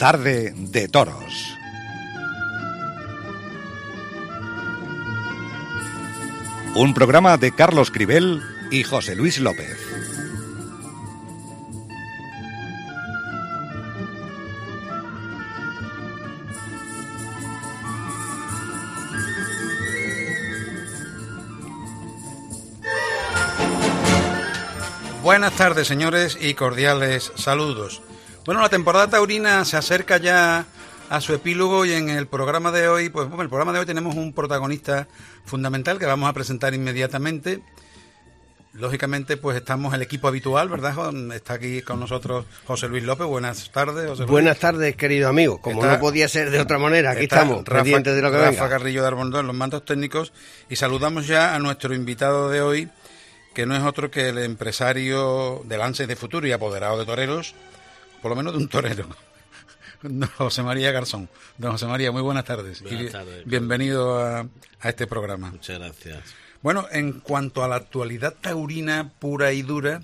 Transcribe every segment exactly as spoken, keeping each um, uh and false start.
Tarde de Toros. Un programa de Carlos Cribel y José Luis López. Buenas tardes, señores, y cordiales saludos. Bueno, la temporada taurina se acerca ya a su epílogo y en el programa de hoy, pues bueno, el programa de hoy tenemos un protagonista fundamental que vamos a presentar inmediatamente. Lógicamente, pues estamos el equipo habitual, ¿verdad? Está aquí con nosotros José Luis López. Buenas tardes, José Luis. Buenas tardes, querido amigo. Como está, no podía ser de otra manera, aquí estamos, Rafa, pendientes de lo que Rafa venga. Carrillo de Arbondón en los mandos técnicos, y saludamos ya a nuestro invitado de hoy, que no es otro que el empresario de lances de futuro y apoderado de toreros, por lo menos de un torero, don José María Garzón. Don José María, muy buenas tardes. Buenas y tardes. Bienvenido a, a este programa. Muchas gracias. Bueno, en cuanto a la actualidad taurina pura y dura,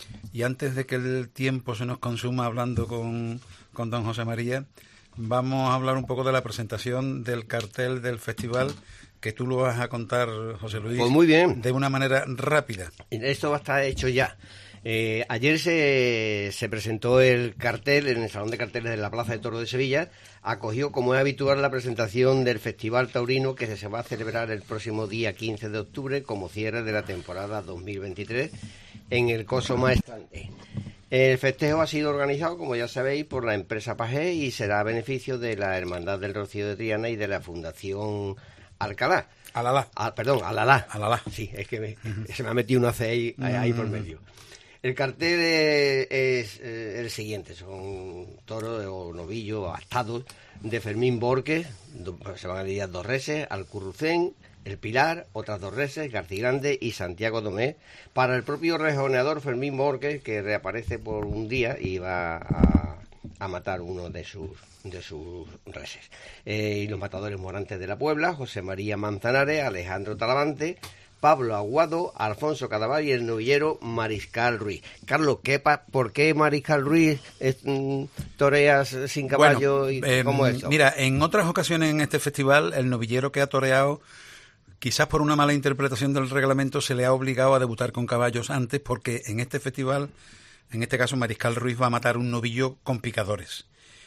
y antes de que el tiempo se nos consuma hablando con, con don José María, vamos a hablar un poco de la presentación del cartel del festival, que tú lo vas a contar, José Luis. Pues muy bien. De una manera rápida. Esto va a estar hecho ya. Eh, ayer se, se presentó el cartel en el Salón de Carteles de la Plaza de Toros de Sevilla. Acogió, como es habitual, la presentación del Festival Taurino, que se va a celebrar el próximo día quince de octubre como cierre de la temporada dos mil veintitrés en el Coso Maestrante. El festejo ha sido organizado, como ya sabéis, por la empresa Pajé y será a beneficio de la Hermandad del Rocío de Triana y de la Fundación Alcalá. Alalá. Ah, perdón, Alalá. Alalá. Sí, es que me, se me ha metido una C ahí, ahí por medio. El cartel es, es, es el siguiente: son toros o novillos astados de Fermín Borges, se van a lidiar dos reses, Alcurrucén, El Pilar, otras dos reses, Garcigrande y Santiago Domé, para el propio rejoneador Fermín Borges, que reaparece por un día y va a, a matar uno de sus de sus reses. Eh, y los matadores morantes de la Puebla: José María Manzanares, Alejandro Talavante, Pablo Aguado, Alfonso Cadaval y el novillero Mariscal Ruiz. Carlos, ¿qué pa ¿por qué Mariscal Ruiz es, mm, toreas sin caballo? Bueno, y eh, cómo es eso? Mira, en otras ocasiones en este festival, el novillero que ha toreado, quizás por una mala interpretación del reglamento, se le ha obligado a debutar con caballos antes, porque en este festival, en este caso, Mariscal Ruiz va a matar un novillo con picadores.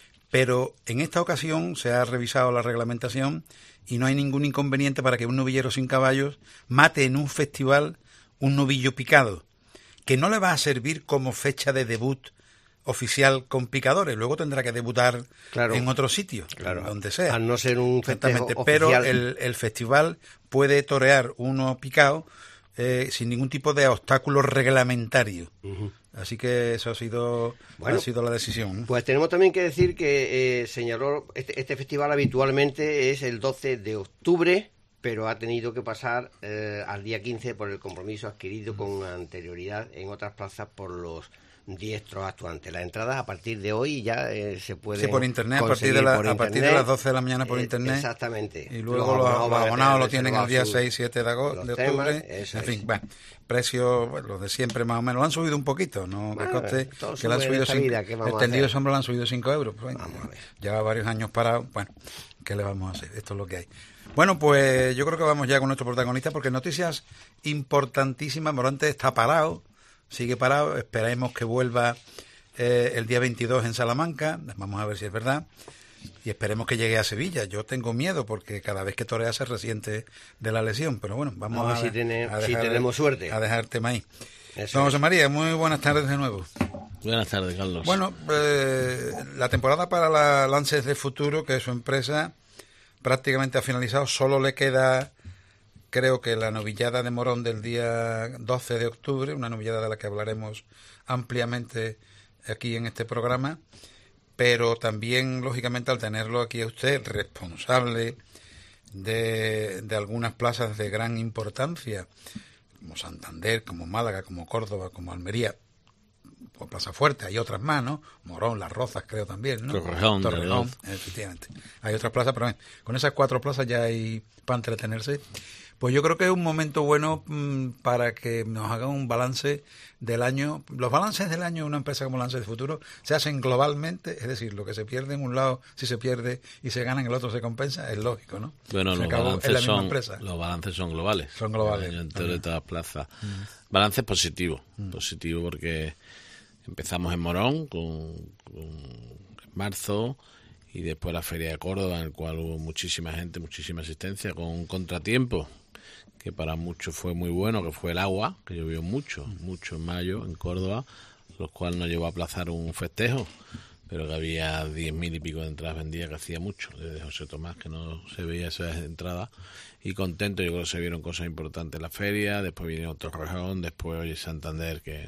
Pero en esta ocasión se ha revisado la reglamentación y no hay ningún inconveniente para que un novillero sin caballos mate en un festival un novillo picado, que no le va a servir como fecha de debut oficial con picadores. Luego tendrá que debutar claro, en otro sitio, claro, donde sea. Al no ser un festejo oficial. Pero el, el festival puede torear uno picado eh, sin ningún tipo de obstáculo reglamentario. Uh-huh. Así que eso ha sido, bueno, ha sido la decisión. Pues tenemos también que decir que eh, señaló, este, este festival habitualmente es el doce de octubre, pero ha tenido que pasar eh, al día quince por el compromiso adquirido con anterioridad en otras plazas por los diestros actuantes. Las entradas a partir de hoy ya eh, se pueden sí, por internet, a partir de la, a partir de las doce de la mañana por eh, internet. Exactamente. Y luego los abonados, los abonados lo tienen el día seis, siete de agosto, de octubre. Temas, en fin, es. bueno, precios, bueno, los de siempre más o menos. Lo han subido un poquito, no bueno, que coste que lo han subido cinco, vida, el tendido de sombra lo han subido cinco euros. Pues, bueno, lleva varios años parado. Bueno, ¿qué le vamos a hacer? Esto es lo que hay. Bueno, pues yo creo que vamos ya con nuestro protagonista, porque noticias importantísimas. Morante está parado, sigue parado, esperemos que vuelva eh, el día veintidós en Salamanca, vamos a ver si es verdad, y esperemos que llegue a Sevilla. Yo tengo miedo porque cada vez que torea se resiente de la lesión, pero bueno, vamos a, a, si, tiene, a dejar, si tenemos suerte. A dejar tema ahí. Eso Don José es. María, muy buenas tardes de nuevo. Buenas tardes, Carlos. Bueno, eh, la temporada para la Lances de Futuro, que es su empresa, prácticamente ha finalizado. Solo le queda, creo que la novillada de Morón del día doce de octubre, una novillada de la que hablaremos ampliamente aquí en este programa, pero también, lógicamente, al tenerlo aquí a usted, responsable de, de algunas plazas de gran importancia, como Santander, como Málaga, como Córdoba, como Almería, por Plaza Fuerte, hay otras más, ¿no? Morón, Las Rozas, creo también, ¿no? Torrejón, Torrejón, efectivamente. Hay otras plazas, pero bien, con esas cuatro plazas ya hay para entretenerse. Pues yo creo que es un momento bueno mmm, para que nos hagan un balance del año. Los balances del año de una empresa como Lance del Futuro se hacen globalmente, es decir, lo que se pierde en un lado, si se pierde y se gana en el otro se compensa, es lógico, ¿no? Bueno, los balances, son, los balances son globales. Son globales. El año entero de todas plazas. Mm. Balance positivo, mm. positivo porque empezamos en Morón con, con en marzo. Y después la Feria de Córdoba, en el cual hubo muchísima gente, muchísima asistencia, con un contratiempo que para muchos fue muy bueno, que fue el agua, que llovió mucho, mucho en mayo en Córdoba, lo cual nos llevó a aplazar un festejo, pero que había diez mil y pico de entradas vendidas, que hacía mucho, desde José Tomás, que no se veía esas entradas, y contento, yo creo que se vieron cosas importantes en la feria, después viene otro Torrejón, después hoy Santander, que...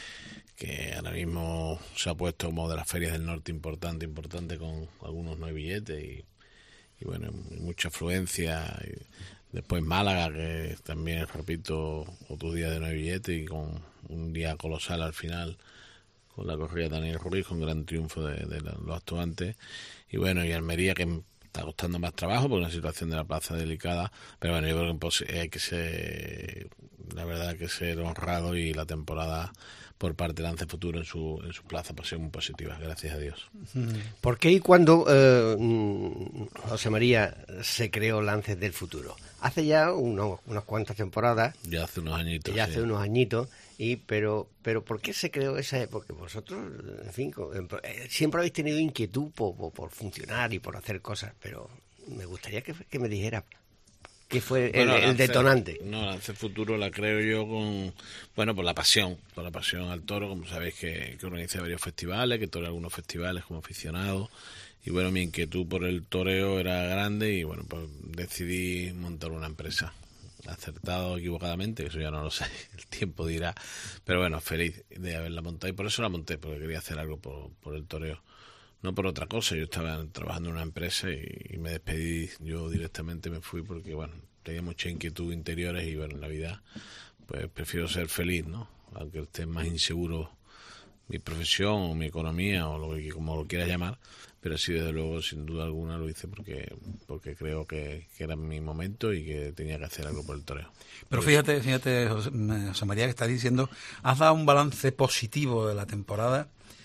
que ahora mismo se ha puesto como de las ferias del norte importante, importante con algunos no hay billetes y, y bueno, mucha afluencia. Y después Málaga, que también, repito, otro día de no hay billetes y con un día colosal al final, con la corrida de Daniel Ruiz, con gran triunfo de, de los actuantes. Y bueno, y Almería, que está costando más trabajo porque la situación de la plaza es delicada, pero bueno, yo creo que hay que ser, la verdad, hay que ser honrado y la temporada por parte de Lance Futuro en su en su plaza pues ser muy positiva, gracias a Dios. ¿Por qué y cuándo, eh, José María, se creó Lances del Futuro? Hace ya unos, unas cuantas temporadas. Ya hace unos añitos. Ya sí. hace unos añitos. Y pero pero ¿por qué se creó esa? Porque vosotros, en fin, siempre habéis tenido inquietud por, por, por funcionar y por hacer cosas, pero me gustaría que, que me dijera ¿qué fue bueno, el, el Lance, detonante? No, Lance Futuro la creo yo con, bueno, por la pasión, por la pasión al toro, como sabéis que, que organiza varios festivales, que toreo algunos festivales como aficionado, y bueno, mi inquietud por el toreo era grande y bueno, pues decidí montar una empresa. Acertado o equivocadamente, eso ya no lo sé, el tiempo dirá, pero bueno, feliz de haberla montado y por eso la monté, porque quería hacer algo por, por el toreo. No por otra cosa, yo estaba trabajando en una empresa y, y me despedí, yo directamente me fui porque, bueno, tenía mucha inquietud interiores y, bueno, en la vida, pues prefiero ser feliz, ¿no? Aunque esté más inseguro mi profesión o mi economía o lo que como lo quieras llamar, pero sí, desde luego, sin duda alguna lo hice porque porque creo que, que era mi momento y que tenía que hacer algo por el toreo. Pero fíjate, fíjate, José, José María, que está diciendo, has dado un balance positivo de la temporada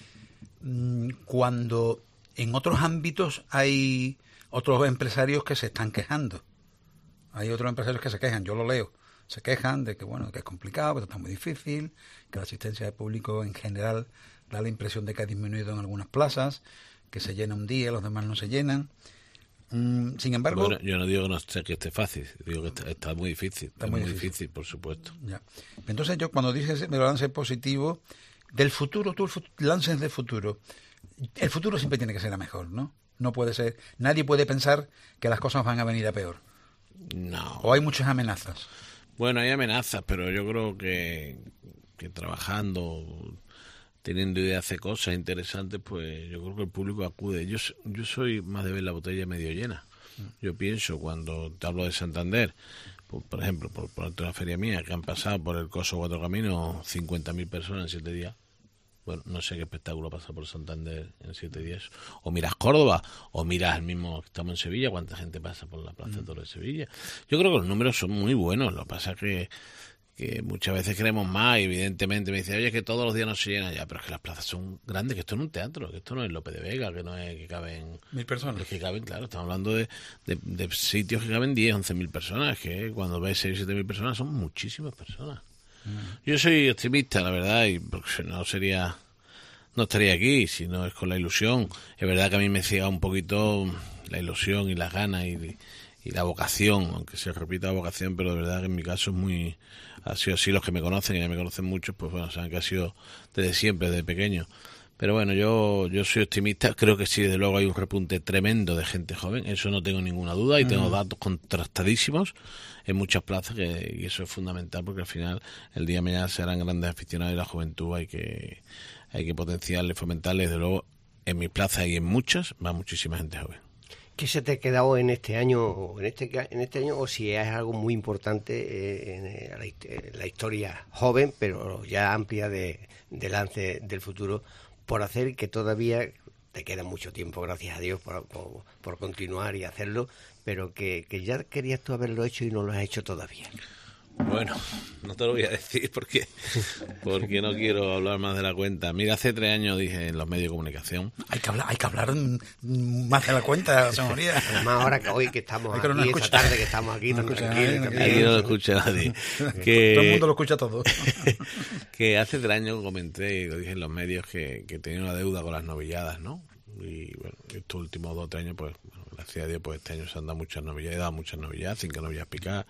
cuando en otros ámbitos hay otros empresarios que se están quejando. Hay otros empresarios que se quejan, yo lo leo, se quejan de que bueno que es complicado, que está muy difícil, que la asistencia de público en general da la impresión de que ha disminuido en algunas plazas, que se llena un día, los demás no se llenan. Mm, sin embargo... Bueno, yo no digo que no esté, que esté fácil, digo que está, está muy difícil, está, está muy difícil. difícil, por supuesto. Ya. Entonces yo cuando dije el balance positivo, del futuro, tú lances de futuro, el futuro siempre tiene que ser a mejor, ¿no? No puede ser, nadie puede pensar que las cosas van a venir a peor. No. O hay muchas amenazas. Bueno, hay amenazas, pero yo creo que, que trabajando, teniendo ideas de cosas interesantes, pues yo creo que el público acude. Yo yo soy más de ver la botella medio llena. Yo pienso, cuando te hablo de Santander, por, por ejemplo, por ponerte una feria mía, que han pasado por el Coso Cuatro Caminos cincuenta mil personas en siete días. Bueno, no sé qué espectáculo pasa por Santander en siete días. O miras Córdoba, o miras el mismo que estamos en Sevilla, cuánta gente pasa por la Plaza de Toros de Sevilla. Yo creo que los números son muy buenos, lo que pasa es que, que muchas veces queremos más, y evidentemente me dicen, oye, que todos los días no se llenan ya, pero es que las plazas son grandes, que esto no es un teatro, que esto no es Lope de Vega, que no es que caben... Mil personas. Es que caben, claro, estamos hablando de, de, de sitios que caben diez, once mil personas, que cuando ves seis, siete mil personas son muchísimas personas. Yo soy optimista, la verdad, y porque no sería, no estaría aquí si no es con la ilusión. Es verdad que a mí me ciega un poquito la ilusión y las ganas y, y la vocación, aunque se repita la vocación, pero de verdad que en mi caso es muy, ha sido así. Los que me conocen, y ya me conocen muchos, pues bueno, saben que ha sido desde siempre, desde pequeño. Pero bueno, yo yo soy optimista, creo que sí, desde luego hay un repunte tremendo de gente joven, eso no tengo ninguna duda, y mm. tengo datos contrastadísimos en muchas plazas, que, y eso es fundamental, porque al final el día de mañana serán grandes aficionados y la juventud hay que hay que potenciarle, fomentarle. Desde luego en mis plazas y en muchas va muchísima gente joven. ¿Qué se te ha quedado en este año, en este en este año, o si es algo muy importante en, en, la, en la historia joven, pero ya amplia de, de Lance del Futuro, por hacer, que todavía te queda mucho tiempo, gracias a Dios, por, por, por continuar y hacerlo, pero que, que ya querías tú haberlo hecho y no lo has hecho todavía. Bueno, no te lo voy a decir porque porque no quiero hablar más de la cuenta. Mira, hace tres años dije en los medios de comunicación. Hay que hablar, hay que hablar más de la cuenta, señoría. Además, ahora que hoy que estamos aquí, no esta tarde que estamos aquí, no tan tranquilos. Aquí no lo escucha nadie. Que, todo el mundo lo escucha todo. Que hace tres años comenté y lo dije en los medios que, que tenía una deuda con las novilladas, ¿no? Y bueno, estos últimos dos o tres años, pues, bueno, gracias a Dios, pues este año se han dado muchas novilladas, he dado muchas novilladas, cinco novilladas picadas,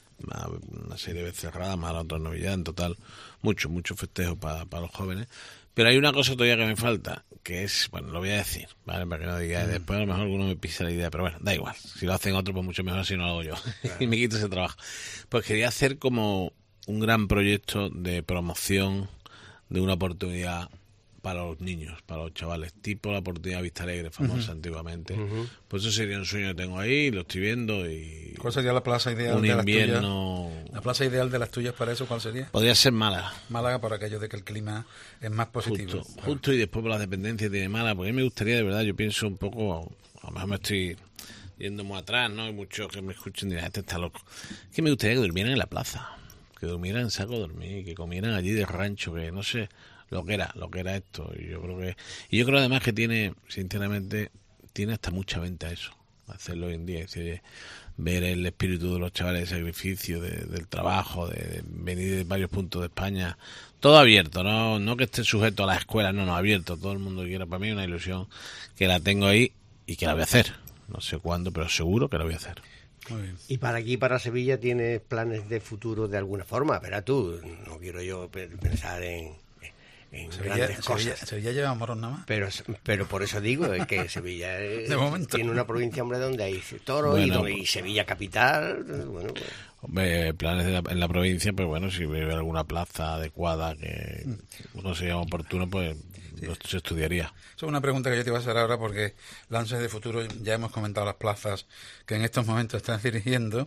una serie de veces cerradas, más las otras novilladas, en total, mucho, mucho festejo para, para los jóvenes. Pero hay una cosa todavía que me falta, que es, bueno, lo voy a decir, ¿vale? Para que no diga, después a lo mejor alguno me pisa la idea, pero bueno, da igual, si lo hacen otros, pues mucho mejor si no lo hago yo, claro. Y me quito ese trabajo. Pues quería hacer como un gran proyecto de promoción de una oportunidad para los niños, para los chavales, tipo la oportunidad Vista Alegre, famosa uh-huh. antiguamente. Uh-huh. Pues eso sería un sueño que tengo ahí, lo estoy viendo y... ¿Cuál sería la plaza ideal un de invierno... las tuyas? La plaza ideal de las tuyas para eso, ¿cuál sería? Podría ser Málaga. Málaga por aquello de que el clima es más positivo. Justo, claro. Justo y después por la dependencia tiene Málaga, porque a mí me gustaría, de verdad, yo pienso un poco, a lo mejor me estoy yendo muy atrás, ¿no? Hay muchos que me escuchen y dirán, este está loco. Es que me gustaría que durmieran en la plaza, que durmieran en saco de dormir, que comieran allí de rancho, que no sé... lo que era, lo que era esto, y yo creo que, y yo creo además que tiene, sinceramente, tiene hasta mucha venta eso, hacerlo hoy en día, es decir, ver el espíritu de los chavales de sacrificio, de, del trabajo, de, de venir de varios puntos de España, todo abierto, no, no que esté sujeto a las escuelas, no, no, abierto, todo el mundo quiera, para mí es una ilusión que la tengo ahí y que la voy a hacer, no sé cuándo, pero seguro que la voy a hacer. Muy bien. Y para aquí, para Sevilla, ¿tienes planes de futuro de alguna forma? Verás tú, no quiero yo pensar en en Sevilla, grandes cosas. Sevilla, Sevilla lleva Morón nada más. Pero, pero por eso digo es que Sevilla es, de momento. Tiene una provincia, hombre, donde hay toros bueno, y, y Sevilla capital. Bueno, pues. Hombre, planes de la, en la provincia, pues bueno, si hubiera alguna plaza adecuada que no sería oportuno, pues sí. Lo, se estudiaría. Eso es una pregunta que yo te iba a hacer ahora porque Lances de Futuro, ya hemos comentado las plazas que en estos momentos estás dirigiendo.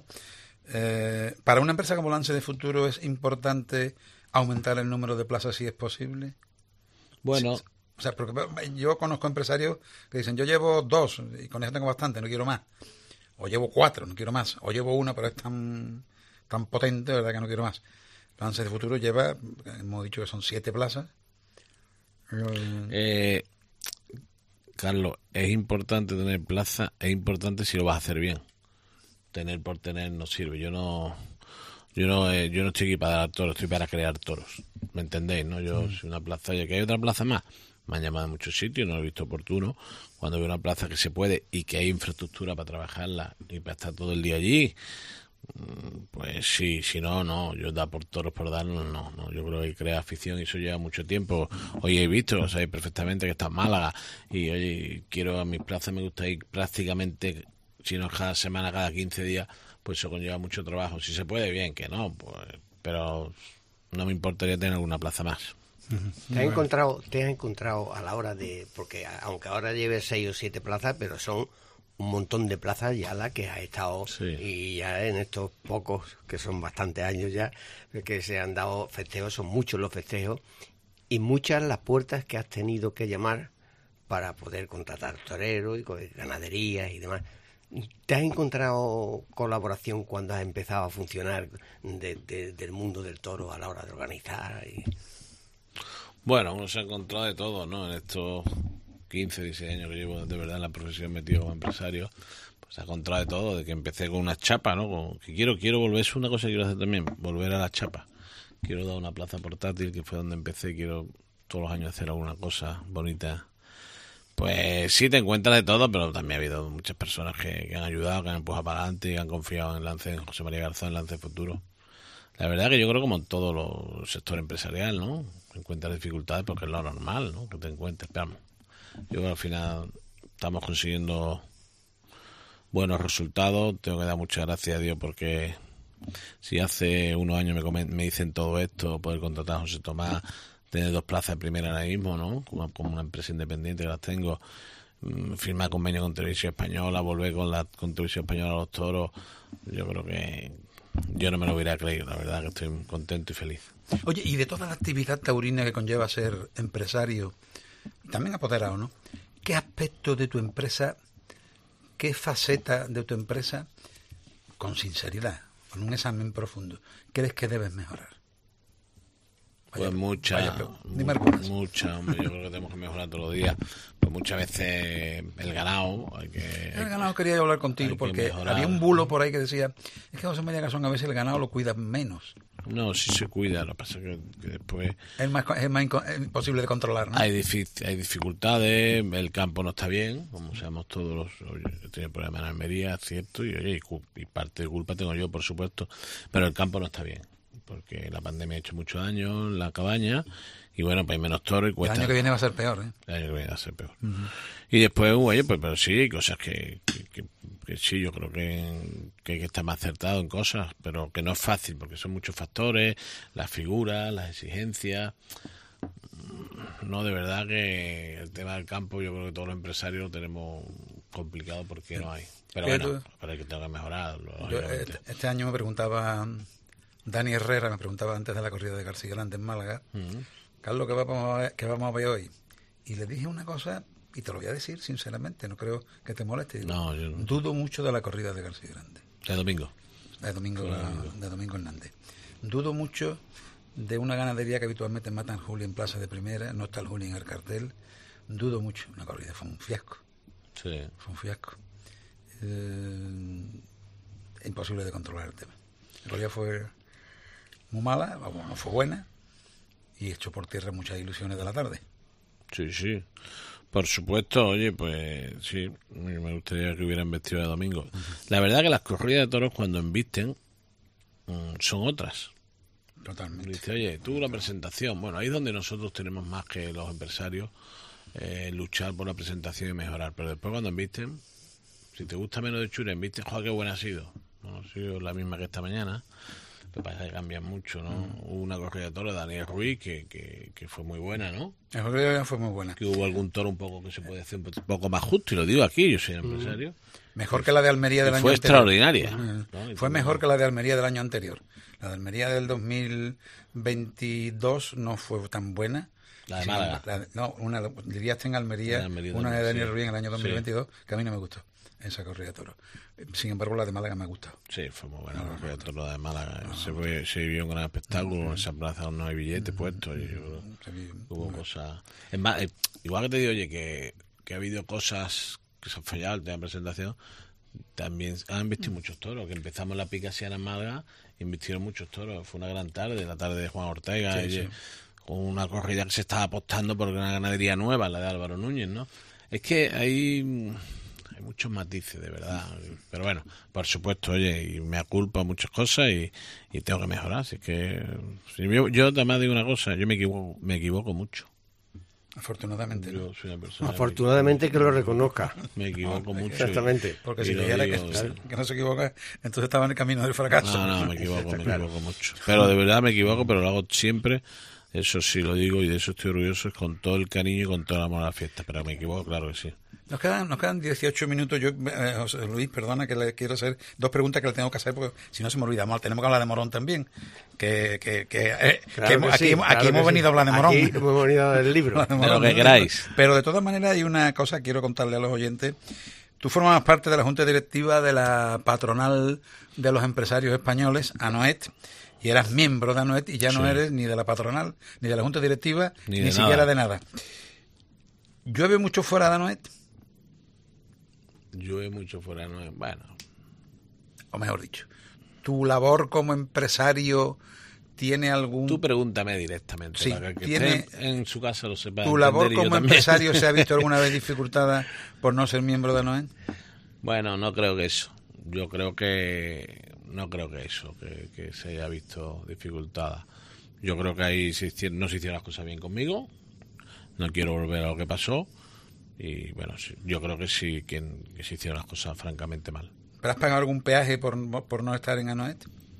Eh, para una empresa como Lances de Futuro es importante aumentar el número de plazas si es posible. Bueno, o sea, porque yo conozco empresarios que dicen, yo llevo dos y con eso tengo bastante, no quiero más. O llevo cuatro, no quiero más. O llevo una, pero es tan tan potente, verdad, que no quiero más. Lances de Futuro lleva, hemos dicho que son siete plazas. Eh, Carlos, es importante tener plaza, es importante si lo vas a hacer bien. Tener por tener no sirve. Yo no... Yo no eh, yo no estoy aquí para dar toros, estoy para crear toros. ¿Me entendéis? ¿No? Yo, mm. si una plaza, ya que hay otra plaza más, me han llamado de muchos sitios, no lo he visto oportuno. Cuando veo una plaza que se puede y que hay infraestructura para trabajarla y para estar todo el día allí, pues sí, si no, no. Yo dar por toros por dar, no, no, no. Yo creo que crea afición y eso lleva mucho tiempo. Hoy he visto, o sabéis perfectamente que está en Málaga y oye, quiero a mis plazas, me gusta ir prácticamente, si no cada semana, cada quince días. Pues eso conlleva mucho trabajo. Si se puede, bien, que no, pues, pero no me importaría tener alguna plaza más. ¿Te has encontrado, te has encontrado a la hora de, porque aunque ahora lleves seis o siete plazas, pero son un montón de plazas ya las que has estado, sí. Y ya en estos pocos, que son bastantes años ya, que se han dado festejos, son muchos los festejos, y muchas las puertas que has tenido que llamar para poder contratar toreros y ganaderías y demás. ¿Te has encontrado colaboración cuando has empezado a funcionar de, de, del mundo del toro a la hora de organizar? Y... Bueno, uno se ha encontrado de todo, ¿no? En estos quince, dieciséis años que llevo de verdad en la profesión metido como empresario, pues se ha encontrado de todo, de que empecé con una chapa, ¿no? Con, que quiero, quiero volver, es una cosa que quiero hacer también, volver a la chapa. Quiero dar una plaza portátil, que fue donde empecé, quiero todos los años hacer alguna cosa bonita. Pues sí, te encuentras de todo, pero también ha habido muchas personas que, que han ayudado, que han empujado para adelante y han confiado en Lance, en José María Garzón, en Lance Futuro. La verdad que yo creo como en todo los sector empresarial, ¿no? Encuentras dificultades porque es lo normal, ¿no? Que te encuentres, pero vamos, yo creo que al final estamos consiguiendo buenos resultados. Tengo que dar muchas gracias a Dios porque si hace unos años me, comen, me dicen todo esto, poder contratar a José Tomás, tener dos plazas de primera ahora mismo, ¿no? Como, como una empresa independiente que las tengo, firmar convenio con Televisión Española, volver con la con Televisión Española a los toros, yo creo que yo no me lo hubiera creído, la verdad que estoy contento y feliz. Oye, y de toda la actividad taurina que conlleva ser empresario, también apoderado, ¿no? ¿Qué aspecto de tu empresa ¿qué faceta de tu empresa, con sinceridad, con un examen profundo, crees que debes mejorar? Pues mucha, vaya, pero, dime mu- algunas. mucha, hombre, yo creo que tenemos que mejorar todos los días. Pues muchas veces el ganado hay que... El ganado quería yo hablar contigo hay que porque mejorar. había un bulo por ahí que decía, es que José María Gasón a veces el ganado lo cuida menos. No, sí se cuida, lo que pasa es que, que después Es más, es más inco- es imposible de controlar, ¿no? hay, difi- hay dificultades, el campo no está bien, como sabemos todos los... Oye, he tenido problemas en Almería, es cierto, y, oye, y, cu- y parte de culpa tengo yo, por supuesto, pero el campo no está bien, porque la pandemia ha hecho mucho daño en la cabaña, y bueno, pues hay menos toro y El cuesta... año que viene va a ser peor, ¿eh? El año que viene va a ser peor. Y después, oye, pues pero sí, hay cosas que, que, que- que sí, yo creo que, que hay que estar más acertado en cosas, pero que no es fácil, porque son muchos factores, las figuras, las exigencias. No, de verdad que el tema del campo, yo creo que todos los empresarios lo tenemos complicado porque no hay. Pero Pero bueno, tú- pero hay que tener que mejorarlo, Yo, lógicamente. este, este año me preguntaba Dani Herrera, me preguntaba antes de la corrida de García Grande en Málaga, Ujú. Carlos, ¿qué vamos, a ver, ¿qué vamos a ver hoy? Y le dije una cosa, y te lo voy a decir sinceramente, no creo que te moleste. Digo, No, yo no. dudo mucho de la corrida de García Grande, De domingo. de Domingo, Sí, domingo. de Domingo Hernández. Dudo mucho de una ganadería que habitualmente matan Juli en plaza de primera, no está el Juli en el cartel. Dudo mucho, una corrida, fue un fiasco, Sí. fue un fiasco. Eh, imposible de controlar el tema. La corrida fue muy mala, vamos, no fue buena, y echó por tierra muchas ilusiones de la tarde. Sí, sí. Por supuesto, oye, pues sí, me gustaría que hubieran vestido de domingo. La verdad que las corridas de toros cuando embisten mm, son otras. Totalmente. Dice, oye, tú la presentación. Bueno, ahí es donde nosotros tenemos más que los empresarios eh, luchar por la presentación y mejorar. Pero después cuando embisten, si te gusta menos de Chura, embisten, joder, qué buena ha sido. No ha sido la misma que esta mañana. Lo que pasa es que cambian mucho, ¿no? Hubo una corrida de toros de Daniel Ruiz que, que, que fue muy buena, ¿no? La corrida fue muy buena. Que hubo algún toro un poco que se puede hacer un poco más justo, y lo digo aquí, yo soy empresario. Mejor que la de Almería del Y año fue anterior. extraordinaria. Eh, ¿no? Y Fue mejor que la de Almería del año anterior. La de Almería del dos mil veintidós no fue tan buena. La de Sí, Málaga. la de- no, una dirías en Almería, La de Almería una de también, Daniel sí. Ruiz en el año dos mil veintidós, Sí. que a mí no me gustó, esa corrida de toros. Sin embargo, la de Málaga me ha gustado. Sí, fue muy buena la corrida de toros de Málaga. Se, fue, se vivió un gran espectáculo, en esa plaza no hay billetes puestos. Y yo creo Se vi- que hubo cosas... Es más, eh, igual que te digo, oye, que, que ha habido cosas que se han fallado el tema de presentación, también han invertido muchos toros, que empezamos la pica siana en Málaga, invistieron muchos toros. Fue una gran tarde, la tarde de Juan Ortega, Sí, y, sí. eh, con una corrida que se estaba apostando por una ganadería nueva, la de Álvaro Núñez, ¿no? Es que hay, hay muchos matices, de verdad. Pero bueno, por supuesto, oye, y me aculpa muchas cosas y, y tengo que mejorar. Así que si yo, yo además digo una cosa, yo me equivoco, me equivoco mucho. Afortunadamente, ¿no? Yo soy una persona que Afortunadamente que lo reconozca. me equivoco mucho. Exactamente. Porque y si lo dijera que, digo, sí. que no se equivoca, entonces estaba en el camino del fracaso. No, no, me equivoco, me claro. equivoco mucho. Pero de verdad me equivoco, pero lo hago siempre. Eso sí lo digo y de eso estoy orgulloso, es con todo el cariño y con todo el amor a la fiesta. Pero me equivoco, claro que sí. Nos quedan, nos quedan dieciocho minutos. Yo, eh, José Luis, perdona que le quiero hacer dos preguntas que le tengo que hacer porque si no se me olvidamos. Tenemos que hablar de Morón también. Que, que, que, eh, Claro que hemos- que aquí, sí, hemos- claro aquí que hemos sí. venido a hablar de Morón. Aquí hemos venido a hablar del libro. Hablar de De Morón. lo que queráis. Pero de todas maneras hay una cosa que quiero contarle a los oyentes. Tú formas parte de la Junta Directiva de la patronal de los empresarios españoles, ANOET, y eras miembro de ANOET y ya no Sí. eres ni de la patronal, ni de la Junta Directiva, Ni ni, de siquiera nada. de nada. ¿Llueve mucho fuera de ANOET? Llueve mucho fuera, ¿no? Bueno, O mejor dicho, ¿tu labor como empresario tiene algún... tú pregúntame directamente. Sí, para que el que tiene- esté en su casa lo sepa. ¿Tu labor entender y yo como también. empresario se ha visto alguna vez dificultada por no ser miembro de ANOET? Bueno, no creo que eso. Yo creo que no creo que eso, que, que se haya visto dificultada. Yo creo que ahí se hicieron- no se hicieron las cosas bien conmigo. No quiero volver a lo que pasó. Y bueno, sí, yo creo que sí, que, que se hicieron las cosas francamente mal. ¿Pero has pagado algún peaje por, por no estar en ANOET?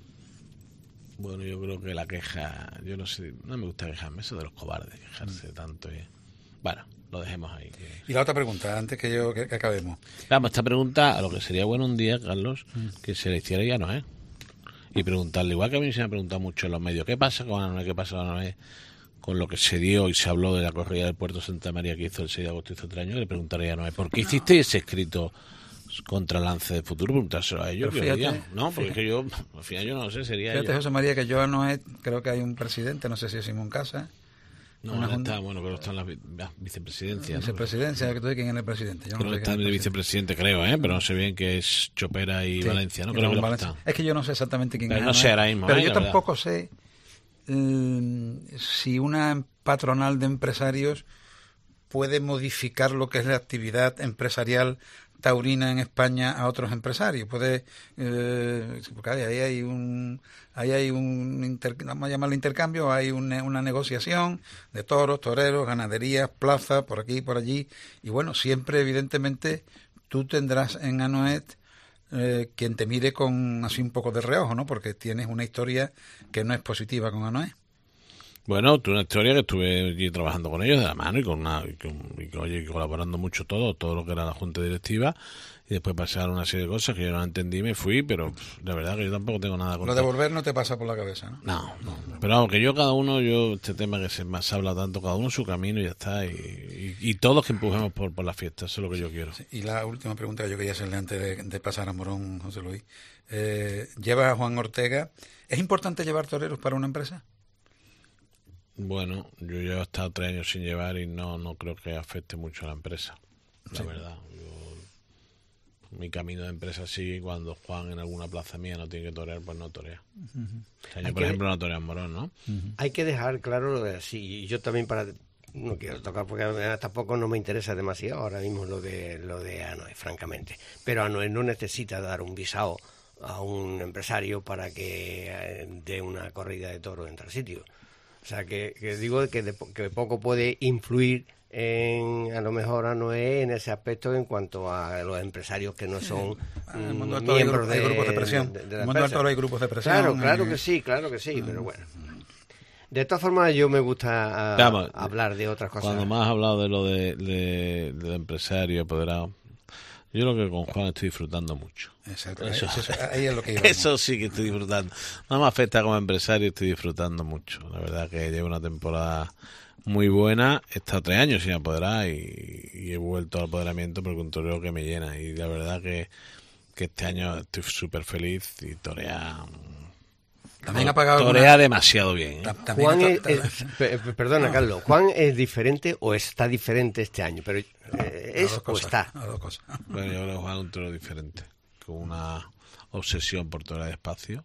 Bueno, yo creo que la queja, yo no sé, no me gusta quejarme, eso de los cobardes, quejarse tanto. Y, bueno, lo dejemos ahí. que- Y la otra pregunta, antes que yo que, que acabemos. Vamos, esta pregunta, a lo que sería bueno un día, Carlos, que se le hiciera ya no es. Y preguntarle, igual que a mí se me ha preguntado mucho en los medios, ¿qué pasa con Anoé? ¿Qué pasa con Anoé? Con lo que se dio y se habló de la corrida del Puerto Santa María que hizo el seis de agosto, hizo tres años, le preguntaría a Anoé, ¿por qué hiciste ese escrito contra Lance de Futuro, preguntárselo a ellos. Pero Que fíjate, digan. No, porque fíjate. es que yo, al final yo no sé, sería Fíjate, ella. José María, que yo no es, creo que hay un presidente, no sé si es Simón Casa. No, una ahora junta- está, bueno, pero está en la vi- la vicepresidencia. ¿no? Vicepresidencia, que tú sabes quién es el presidente. Yo Creo no que sé está quién el es el vicepresidente, creo, ¿eh? Pero no sé bien que es Chopera y Sí, Valencia, ¿no? y Creo que Ramón lo Valencia. está. Es que yo no sé exactamente quién Pero es. no sé ahora mismo, Pero ¿eh? yo La verdad. tampoco sé eh, si una patronal de empresarios puede modificar lo que es la actividad empresarial taurina en España a otros empresarios. Puede, eh, porque ahí hay un, ahí hay un, inter, vamos a llamarlo intercambio, hay una, una negociación de toros, toreros, ganaderías, plazas, por aquí, por allí. Y bueno, siempre, evidentemente, tú tendrás en Anoet eh, quien te mire con así un poco de reojo, ¿no? Porque tienes una historia que no es positiva con Anoet. Bueno, tuve una historia que estuve allí trabajando con ellos de la mano y con una y con, y con- oye, colaborando mucho todo, todo lo que era la junta directiva, y después pasaron una serie de cosas que yo no entendí y me fui, pero pff, de verdad que yo tampoco tengo nada con Lo de volver no te pasa por la cabeza, ¿no? No, no, pero vamos, que yo cada uno, yo este tema que se más habla tanto, cada uno su camino y ya está, y, y, y todos que empujemos por, por la fiesta, eso es lo que yo quiero. Y la última pregunta que yo quería hacerle antes de, de pasar a Morón, José Luis. Eh, lleva a Juan Ortega. ¿Es importante llevar toreros para una empresa? Bueno, yo ya he estado tres años sin llevar y no, no creo que afecte mucho a la empresa, la Sí. verdad. Yo, mi camino de empresa sigue, cuando Juan en alguna plaza mía no tiene que torear, pues no torea. Este año, Hay por que- ejemplo, no torea en Morón, ¿no? Hay que dejar claro lo de así. Y yo también para no quiero tocar porque eh, tampoco no me interesa demasiado ahora mismo lo de lo de Anoe, francamente. Pero Anoe no necesita dar un visado a un empresario para que eh, dé una corrida de toro en tal sitio. O sea, que, que digo que, de, po- que poco puede influir en, a lo mejor, Anoe en ese aspecto en cuanto a los empresarios que no son En el mundo mm, del toro hay miembros gru- hay de, grupos de presión. de- de En la el mundo del empresa. toro hay grupos de presión, Claro, claro eh. que sí, claro que sí, pero bueno. De todas formas, yo me gusta ah, Vamos, hablar de otras cosas. Cuando más has hablado de lo de, de, del empresario apoderado, yo creo que con Juan estoy disfrutando mucho. Exacto. Eso- Eso- ahí es lo que iba. Eso sí que estoy disfrutando. No me afecta como empresario, estoy disfrutando mucho. La verdad que llevo una temporada muy buena. He estado tres años sin apoderar y, y he vuelto al apoderamiento porque un toreo que me llena. Y la verdad que, que este año estoy súper feliz y torea... También ha pagado Torea alguna- demasiado bien, ¿eh? Ta- también Juan ha- es, es- pe- pe- perdona, Carlos, ¿Juan es diferente o está diferente este año? Pero eh, Las es dos o cosas, está. las dos cosas. Bueno, yo creo que Juan es un toro diferente, con una obsesión por torear despacio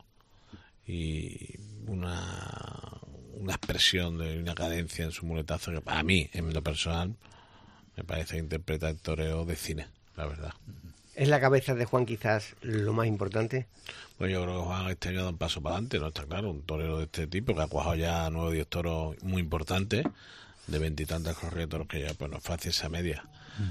y una, una expresión de una cadencia en su muletazo que para mí, en lo personal, me parece que interpreta el toreo de cine, la verdad. ¿Es la cabeza de Juan quizás lo más importante? Pues yo creo que Juan este año da un paso para adelante, no está claro, un torero de este tipo que ha cuajado ya nueve o diez toros muy importantes, de veintitantas corridas de toros que ya pues no es fácil esa media.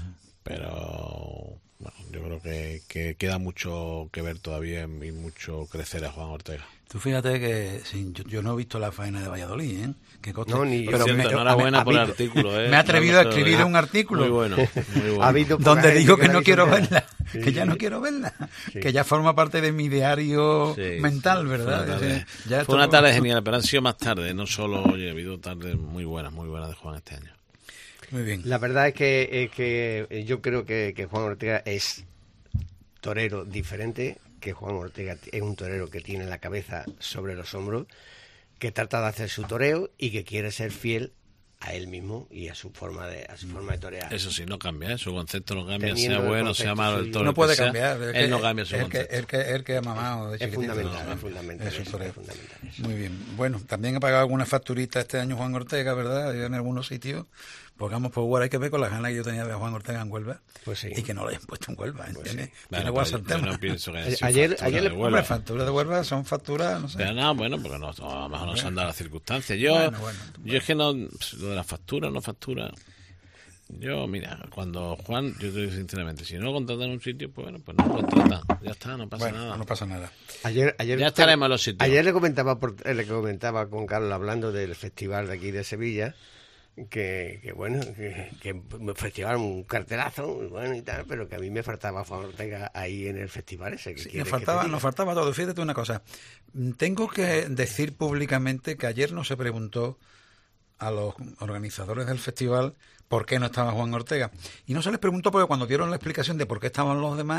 Pero bueno, yo creo que, que queda mucho que ver todavía y mucho crecer a Juan Ortega. Tú fíjate que sí, yo, yo no he visto la faena de Valladolid, ¿eh? Que conste, No, ni yo. pero Por cierto, me- enhorabuena me- por el me- artículo, ¿eh? Me he atrevido a Carlos, escribir de un artículo. Muy bueno, muy bueno. Ha habido poca donde gente digo que la no hizo quiero entera. verla, Sí, que ya sí. no quiero verla, Sí. que ya forma parte de mi diario Sí, mental, sí, ¿verdad? Fue una tarde, Sí, ya fue esto- una tarde genial, pero han sido más tarde, no solo, oye, ha habido tardes muy buenas, muy buenas de Juan este año. Muy bien. La verdad es que, es que yo creo que, que Juan Ortega es torero diferente, que Juan Ortega es un torero que tiene la cabeza sobre los hombros, que trata de hacer su toreo y que quiere ser fiel a él mismo y a su forma de a su forma de torear. Eso sí, no cambia, ¿eh? Su concepto no cambia, Teniendo sea el bueno, concepto sea malo el suyo. toro. No el puede que sea, cambiar. es él que- no cambia su es que, concepto. el que, el que ha mamado de Es chiquitito. fundamental, ¿no? es fundamental Es un eso, torero. es fundamental eso. Muy bien. Bueno, también ha pagado alguna facturita este año Juan Ortega, ¿verdad? En algunos sitios. Porque vamos por Huelva, hay que ver con las ganas que yo tenía de ver a Juan Ortega en Huelva. Pues sí. Y que no lo hayan puesto en Huelva, ¿entiendes? Bueno, Tiene pero Guasantema. yo no pienso que haya Ayer- sido ayer- factura ayer de le- Huelva. Hombre, facturas de Huelva son facturas, no sé. Pero no, bueno, porque no, a lo mejor no se han dado las circunstancias. Yo, Bueno, bueno, yo es que no, lo de la factura, no factura. Yo, mira, cuando Juan, yo te digo sinceramente, si no lo contratan en un sitio, pues bueno, pues no lo contratan. Ya está, no pasa Bueno, nada. no pasa nada. Ayer, ayer Ya estaremos en los sitios. Ayer le comentaba por, eh, le comentaba con Carlos hablando del festival de aquí de Sevilla que, que bueno, que, que un festival, un cartelazo, muy bueno y tal, pero que a mí me faltaba Juan Ortega ahí en el festival ese. Que Sí, quiere nos que faltaba, te diga. nos faltaba todo. Fíjate una cosa. Tengo que decir públicamente que ayer no se preguntó a los organizadores del festival por qué no estaba Juan Ortega. Y no se les preguntó porque cuando dieron la explicación de por qué estaban los demás,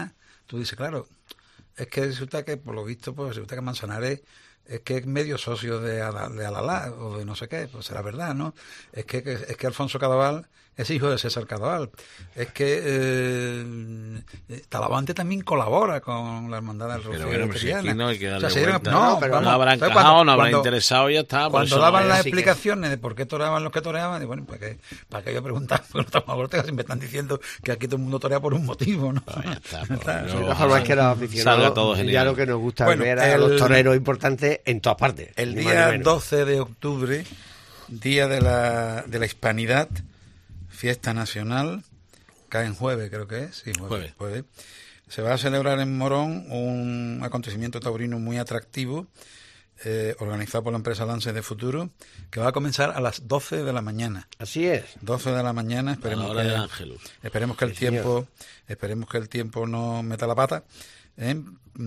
tú dices, claro, es que resulta que, por lo visto, pues resulta que Manzanares es que es medio socio de, Ala, de Alalá o de no sé qué, pues será verdad, ¿no? Es que, que es que Alfonso Cadaval es hijo de César Cadaval. Es que eh, Talavante también colabora con la Hermandad del Rocío. Pero bueno, pues aquí no hay que darle o sea, vuelta. No, no, pero vamos, no habrá encajado, cuando, no habrá cuando, interesado y ya está. Cuando eso, daban las así explicaciones que... de por qué toreaban los que toreaban, y bueno, ¿para qué, para qué yo preguntaba? Porque no estamos a Ortega, si me están diciendo que aquí todo el mundo torea por un motivo, ¿no? Pues ya está, pues, Está, yo, De todas formas, es que los aficionados, ya lo que nos gusta bueno, ver a el, los toreros importantes en todas partes. El día doce de octubre, día de la, de la Hispanidad, fiesta nacional, cae en jueves, creo que es, sí, jueves, jueves. jueves. Se va a celebrar en Morón un acontecimiento taurino muy atractivo, eh, organizado por la empresa Lances de Futuro, que va a comenzar a las doce de la mañana. Así es. doce de la mañana, esperemos a la hora que, del Ángelus. esperemos que el Sí, tiempo, esperemos que el tiempo no meta la pata, ¿eh?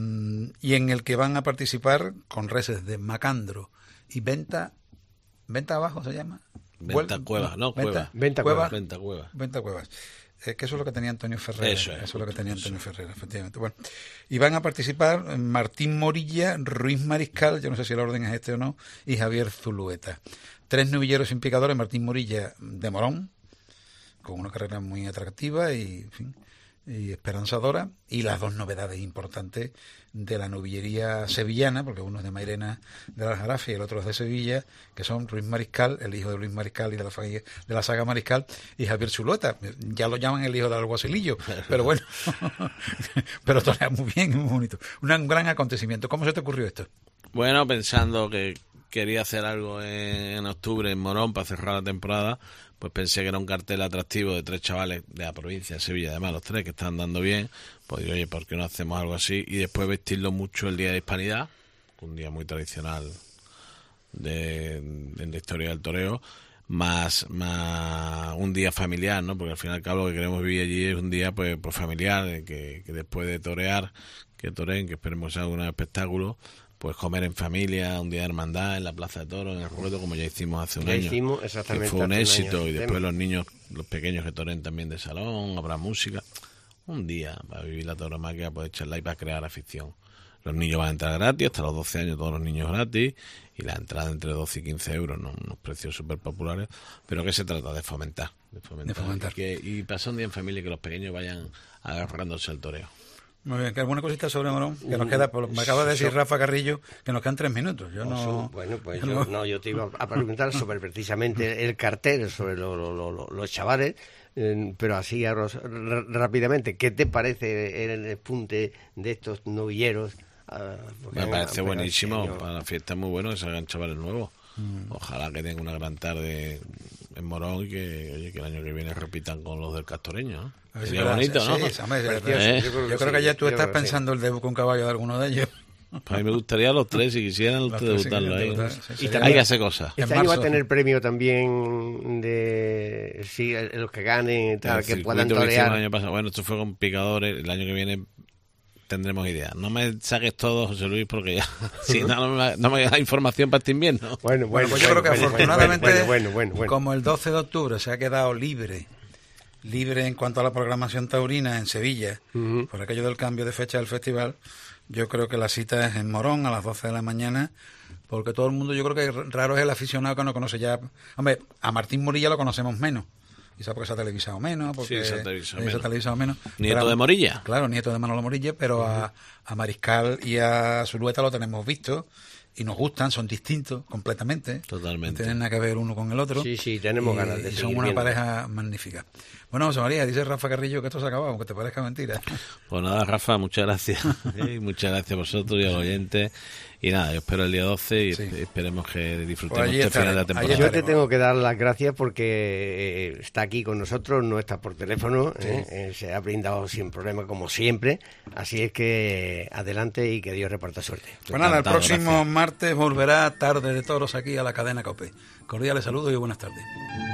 Y en el que van a participar con reses de Macandro y Venta, Venta Abajo se llama. Venta Cuevas, no, Cuevas. Venta Cuevas. Venta Cuevas. Venta Cuevas. Es que eso es lo que tenía Antonio Ferrera. Eso es, eso es lo que tenía eso. Antonio Ferrera, efectivamente. Bueno, y van a participar Martín Morilla, Ruiz Mariscal, yo no sé si el orden es este o no, y Javier Zulueta. Tres novilleros sin picadores, Martín Morilla de Morón, con una carrera muy atractiva y, en fin, y esperanzadora, y las dos novedades importantes de la novillería sevillana, porque uno es de Mairena de la Aljarafe y el otro es de Sevilla, que son Ruiz Mariscal, el hijo de Luis Mariscal y de la familia de la saga Mariscal, y Javier Zulueta. Ya lo llaman el hijo del alguacilillo, pero bueno, pero torea muy bien, muy bonito. Un gran acontecimiento. ¿Cómo se te ocurrió esto? Bueno, pensando que quería hacer algo en, en octubre en Morón para cerrar la temporada, pues pensé que era un cartel atractivo de tres chavales de la provincia de Sevilla, además los tres que están dando bien, pues digo, oye, ¿por qué no hacemos algo así? Y después vestirlo mucho el día de Hispanidad, un día muy tradicional de, de la historia del toreo, más más un día familiar, ¿no? Porque al fin y al cabo lo que queremos vivir allí es un día pues, pues familiar, que, que después de torear, que toreen, que esperemos que sea un espectáculo, pues comer en familia, un día de hermandad en la Plaza de Toros, en el Ruedo, como ya hicimos hace un ya año. Hicimos, exactamente, que fue un hace un éxito, año, y después tema. los niños, los pequeños que toren también de salón, habrá música. Un día para vivir la tauromaquia, pues echarla y para crear afición. Los niños van a entrar gratis, hasta los doce años todos los niños gratis, y la entrada entre doce y quince euros, ¿no? Unos precios súper populares, pero que se trata de fomentar. De fomentar. De fomentar. Y, que, y pasar un día en familia y que los pequeños vayan agarrándose al toreo. Muy bien, que alguna cosita sobre Morón, que nos queda, por lo que me acaba de decir Rafa Carrillo, que nos quedan tres minutos. Yo no. Bueno, pues yo yo, no- no, yo te iba a preguntar sobre precisamente el cartel, sobre lo- lo- lo- lo- los chavales, eh, pero así a ros- r- rápidamente, ¿qué te parece el despunte de estos novilleros? Ah, porque Me han- parece han pegado buenísimo, este año. para la fiesta es muy bueno que salgan chavales nuevos. Ojalá que tengan una gran tarde en Morón y que, oye, que el año que viene repitan con los del Castoreño, ¿no? A ver si Sería me da- bonito, sí, ¿no? sí, hombre, de Precioso, verdad. ¿Eh? yo creo que Yo creo sí, que ya tú yo estás creo que sí. pensando el debut con caballo de alguno de ellos. Pues a mí me gustaría los tres, si quisieran Los ustedes tres, sí, debutarlo ahí. debutar, ¿no? sí, Y sería Hay bien. que hacer cosas. En Este año va a marzo. tener premio también de sí, eh, los que ganen, tal, El que circuito puedan que hicimos el torear. año pasado. Bueno, esto fue con picadores. El año que viene tendremos ideas. No me saques todo, José Luis, porque ya si no, no me, no me da información para este invierno. Bueno, Bueno, bueno, pues yo bueno, creo que bueno, afortunadamente, bueno, bueno, bueno, bueno. como el doce de octubre se ha quedado libre, libre en cuanto a la programación taurina en Sevilla, Ujú. por aquello del cambio de fecha del festival, yo creo que la cita es en Morón a las doce de la mañana, porque todo el mundo, yo creo que raro es el aficionado que no conoce ya. Hombre, a Martín Morilla lo conocemos menos. Quizá porque se ha televisado menos, porque Sí, se ha televisado eh, se ha menos. televisado menos. Nieto Pero- de Morilla. Claro, nieto de Manolo Morilla, pero a, a Mariscal y a Zulueta lo tenemos visto y nos gustan, son distintos completamente. Totalmente. No tienen nada que ver uno con el otro. Sí, sí, tenemos Y- ganas de y son seguir una viendo. pareja magnífica. Bueno, José María, dice Rafa Carrillo que esto se ha acabado, aunque te parezca mentira. Pues nada, Rafa, muchas gracias. ¿eh? Muchas gracias a vosotros y a los oyentes. Y nada, yo espero el día doce y Sí. esp- esperemos que disfrutemos Pues allí este final de la estaremos, allí temporada. Yo te tengo que dar las gracias porque eh, está aquí con nosotros, no está por teléfono, ¿eh? Eh, se ha brindado sin problema como siempre, así es que eh, adelante y que Dios reparta suerte. Pues nada, el Encantado, próximo gracias. martes volverá Tarde de Toros aquí a la cadena COPE. Cordiales saludos y buenas tardes.